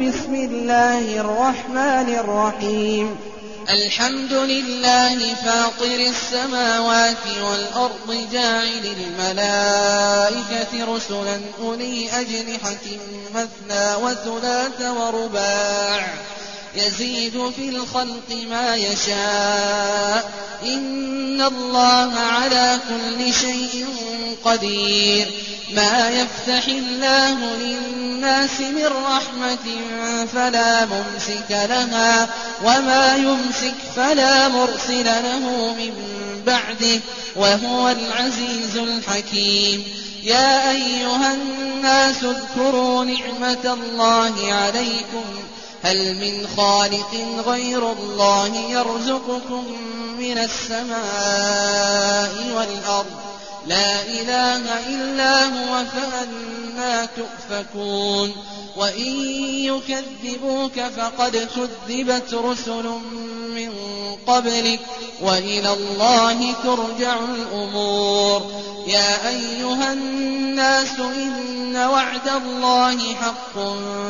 بسم الله الرحمن الرحيم الحمد لله فاطر السماوات والأرض جاعل الملائكة رسلا أولي أجنحة مثنى وثلاث ورباع يزيد في الخلق ما يشاء إن الله على كل شيء قدير ما يفتح الله للناس من رحمة فلا ممسك لها وما يمسك فلا مرسل له من بعده وهو العزيز الحكيم يا أيها الناس اذكروا نعمة الله عليكم هل من خالق غير الله يرزقكم من السماء والأرض لا إله إلا هو فأنى تؤفكون وإن يكذبوك فقد كذبت رسل من قبلك وإلى الله ترجع الأمور يا أيها الناس إن وعد الله حق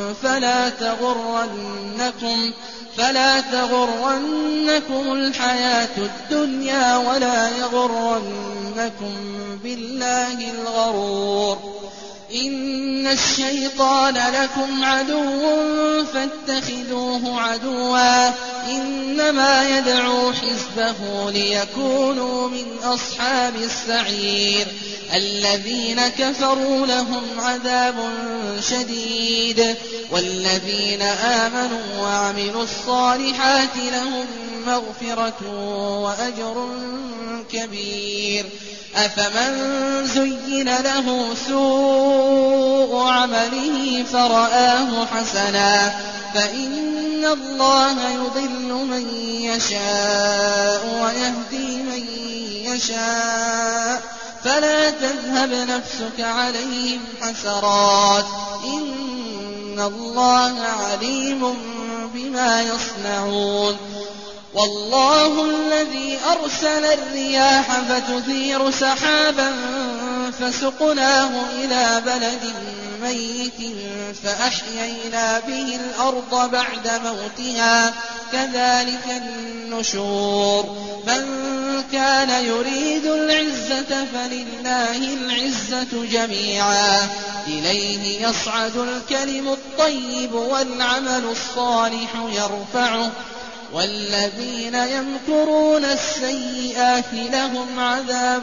فلا تغرنكم الحياة الدنيا ولا يغرنكم بالله الغرور إن الشيطان لكم عدو فاتخذوه عدوا إنما يدعو حزبه ليكونوا من أصحاب السعير الذين كفروا لهم عذاب شديد والذين آمنوا وعملوا الصالحات لهم مغفرة وأجر كبير أفمن زين له سوء عمله فرآه حسنا فإن الله يضل من يشاء ويهدي من يشاء فلا تذهب نفسك عليهم حسرات إن الله عليم بما يصنعون والله الذي أرسل الرياح فتثير سحابا فسقناه إلى بلد ميت فأحيينا به الأرض بعد موتها كذلك النشور من كان يريد العزة فلله العزة جميعا إليه يصعد الكلم الطيب والعمل الصالح يرفعه والذين يمكرون السيئات لهم عذاب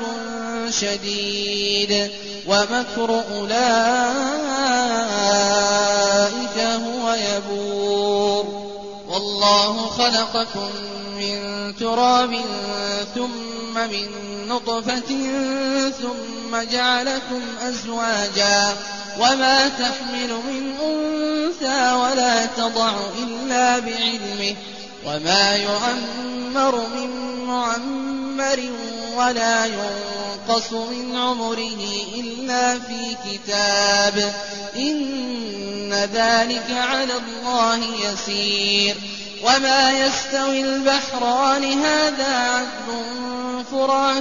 شديد ومكر أولئك هو يبور والله خلقكم من تراب ثم من نطفة ثم جعلكم أزواجا وما تحمل من أنثى ولا تضع إلا بعلمه وما يعمر من معمر ولا ينقص من عمره إلا في كتاب إن ذلك على الله يسير وما يستوي البحران هذا عذب فرات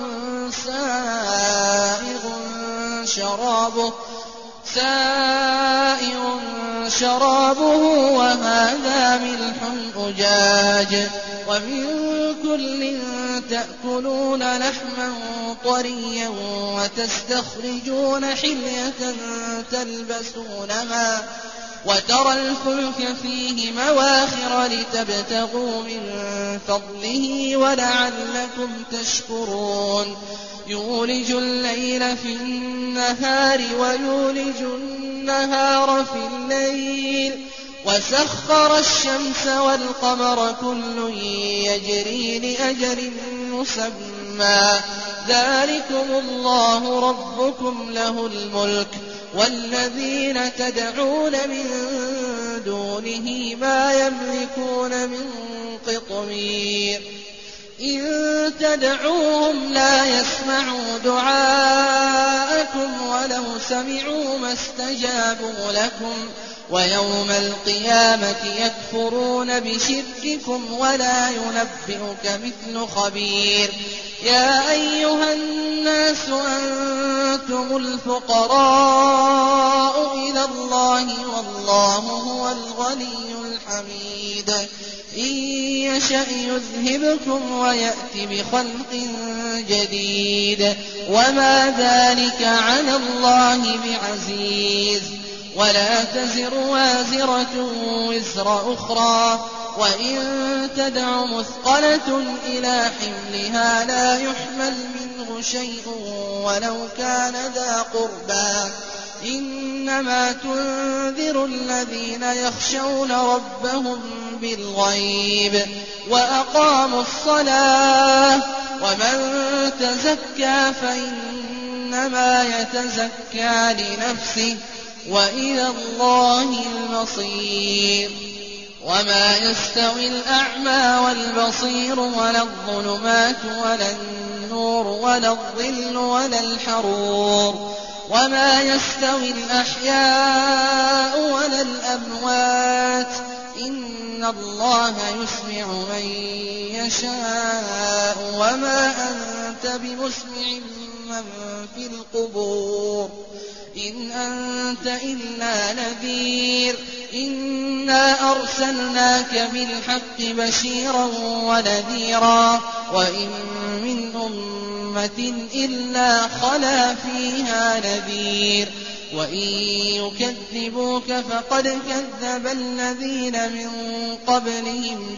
سائغ شرابه وهذا ملح أجاج ومن كل تأكلون لحما طريا وتستخرجون حلية تلبسونها وترى الفلك فيه مواخر لتبتغوا من فضله ولعلكم تشكرون يولج الليل في النهار ويولج النهار في الليل وسخر الشمس والقمر كل يجري لأجل مسمى ذلكم الله ربكم له الملك والذين تدعون من دونه ما يملكون من قطمير إن تدعوهم لا يسمعوا دعاءكم ولو سمعوا ما استجابوا لكم ويوم القيامة يكفرون بشرككم ولا ينبئك مثل خبير يا أيها الناس أنتم الفقراء إلى الله والله هو الغني الحميد إن يشأ يذهبكم ويأت بخلق جديد وما ذلك على الله بعزيز ولا تزر وازرة وزر أخرى وإن تدع مثقلة إلى حملها لا يحمل منه شيء ولو كان ذا قربى إنما تنذر الذين يخشون ربهم بالغيب وأقاموا الصلاة ومن تزكى فإنما يتزكى لنفسه وإلى الله المصير وما يستوي الأعمى والبصير ولا الظلمات ولا النور ولا الظل ولا الحرور وما يستوي الأحياء ولا الأموات إن الله يسمع من يشاء وما أنت بمسمع من في القبور إن أنت إلا نذير إنا أرسلناك بالحق بشيرا ونذيرا وإن من أمة إلا خلا فيها نذير وإن يكذبوك فقد كذب الذين من قبلهم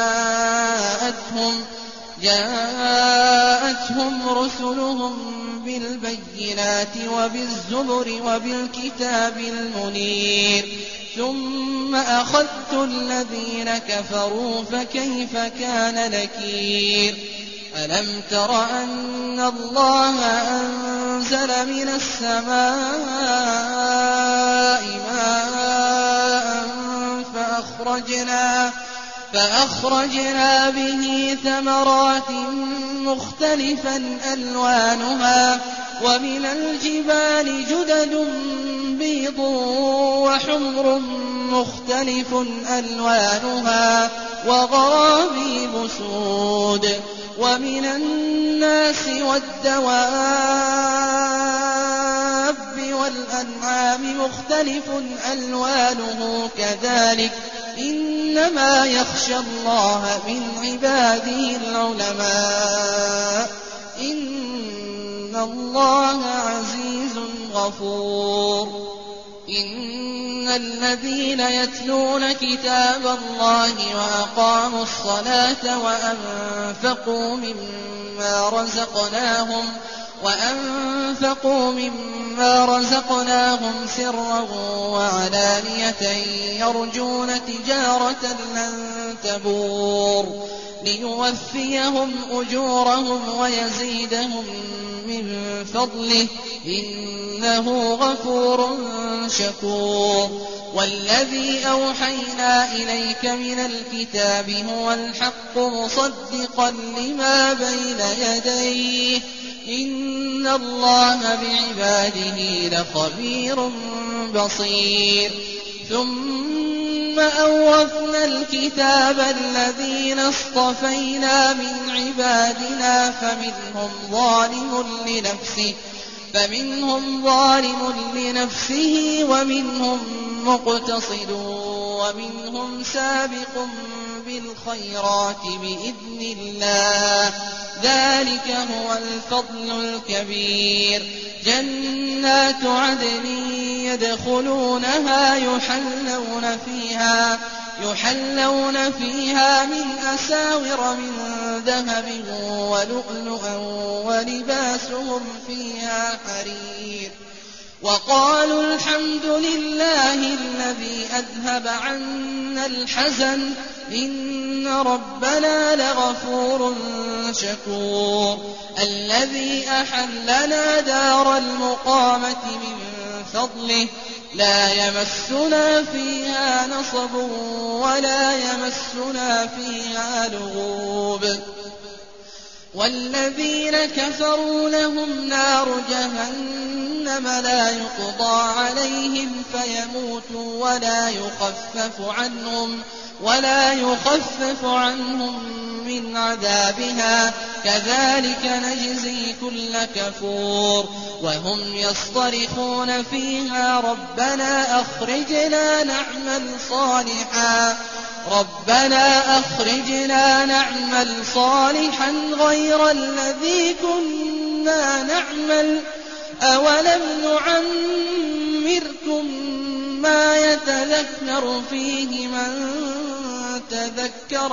جاءتهم رسلهم بالبينات وبالزبر وبالكتاب المنير ثم أخذت الذين كفروا فكيف كان نكير ألم تر أن الله أنزل من السماء ماء فأخرجنا به ثمرات مختلفا ألوانها ومن الجبال جدد بيض وحمر مختلف ألوانها وغرابيب سود ومن الناس والدواب والأنعام مختلف ألوانه كذلك إنما يخشى الله من عباده العلماء إن الله عزيز غفور إن الذين يتلون كتاب الله وأقاموا الصلاة وأنفقوا مما رزقناهم سرا وعلانية يرجون تجارة لن تبور ليوفيهم أجورهم ويزيدهم من فضله إنه غفور شكور والذي أوحينا إليك من الكتاب هو الحق مصدقا لما بين يديه إن الله بعباده لخبير بصير ثم أورثنا الكتاب الذين اصطفينا من عبادنا فمنهم ظالم لنفسه ومنهم مقتصد ومنهم سابق بالخيرات بإذن الله ذلك هو الفضل الكبير جنات عدن يدخلونها يحلون فيها من أساور من ذهب ولؤلؤا ولباسهم فيها حرير وقالوا الحمد لله الذي أذهب عنا الحزن إن ربنا لغفور شكور الذي أحلنا دار المقامة من فضله لا يمسنا فيها نصب ولا يمسنا فيها لغوب والذين كفروا لهم نار جهنم جهنم لا يقضى عليهم فيموتوا ولا يخفف عنهم من عذابها كذلك نجزي كل كفور وهم يصطرخون فيها ربنا أخرجنا نعمل صالحا غير الذي كنا نعمل أولم نعمركم ما يتذكر فيه من تذكر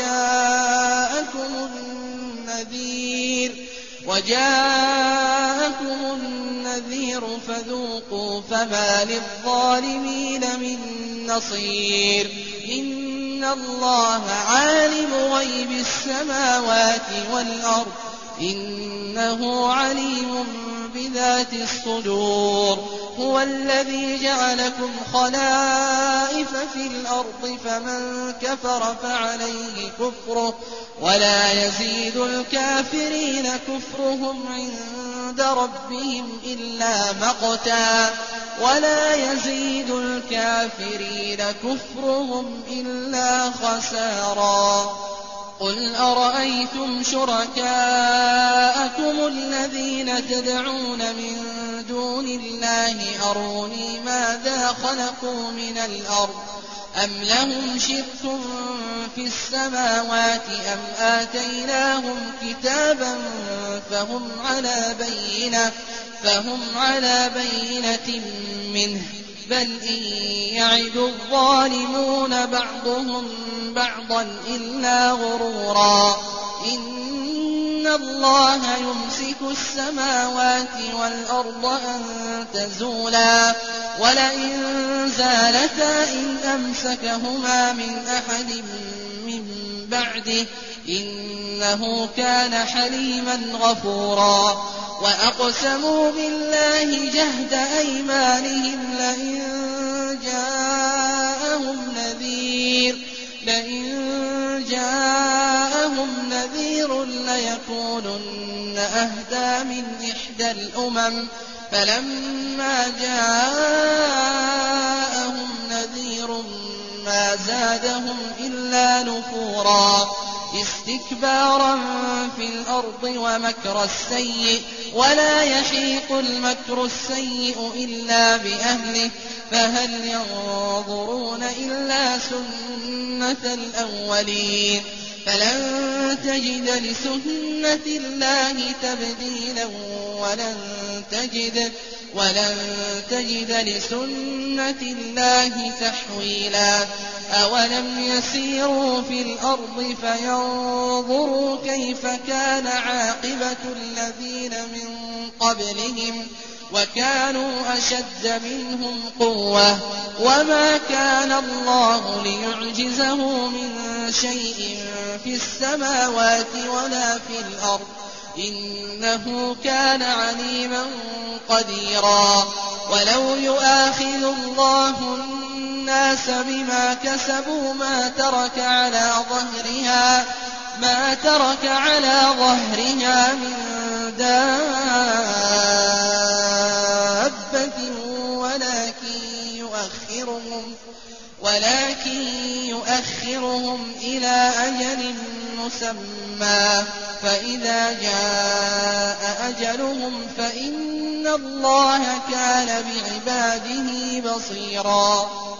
وجاءكم النذير فذوقوا فما للظالمين من نصير إن الله عالم غيب السماوات والأرض إنه عليم بذات الصدور هو الذي جعلكم خلائف في الأرض فمن كفر فعليه كفره ولا يزيد الكافرين كفرهم عند ربهم إلا مقتا ولا يزيد الكافرين كفرهم إلا خسارا قل أرأيتم شركاءكم الذين تدعون من دون الله أروني ماذا خلقوا من الأرض أم لهم شرك في السماوات أم آتيناهم كتابا فهم على بينة منه بل إن يعد الظالمون بعضهم بعضا إلا غرورا إن الله يمسك السماوات والأرض أن تزولا ولئن زالتا إن أمسكهما من أحد من بعده إنه كان حليما غفورا وأقسموا بالله جهد أيمانهم لئن جاءهم نذير ليكونن أهدى من إحدى الأمم فلما جاءهم نذير ما زادهم إلا نفورا استكبارا في الأرض ومكر السيء ولا يحيق المكر السيء إلا بأهله فهل ينظرون إلا سنة الأولين فلن تجد لسنة الله تبديلا ولن تجد لسنة الله تحويلا أولم يسيروا في الأرض فينظروا كيف كان عاقبة الذين من قبلهم وكانوا أشد منهم قوة وما كان الله ليعجزه من شيء في السماوات ولا في الأرض إنه كان عليما قديرا ولو يؤاخذ الله الناس بما كسبوا ما ترك على ظهرها من دابة ولكن يؤخرهم إلى أجل مسمى فإذا جاء أجلهم فإن الله كان بعباده بصيرا